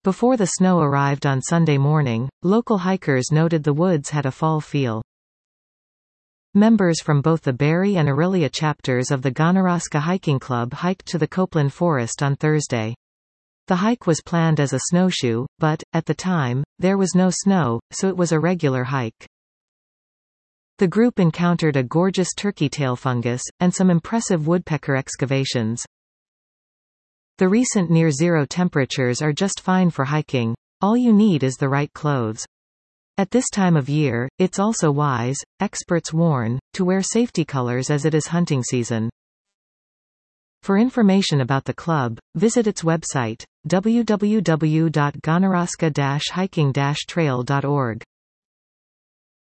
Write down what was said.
Before the snow arrived on Sunday morning, local hikers noted the woods had a fall feel. Members from both the Barrie and Orillia chapters of the Gonorosca Hiking Club hiked to the Copeland Forest on Thursday. The hike was planned as a snowshoe, but, at the time, there was no snow, so it was a regular hike. The group encountered a gorgeous turkey tail fungus, and some impressive woodpecker excavations. The recent near-zero temperatures are just fine for hiking. All you need is the right clothes. At this time of year, it's also wise, experts warn, to wear safety colors as it is hunting season. For information about the club, visit its website, www.gonorosca-hiking-trail.org.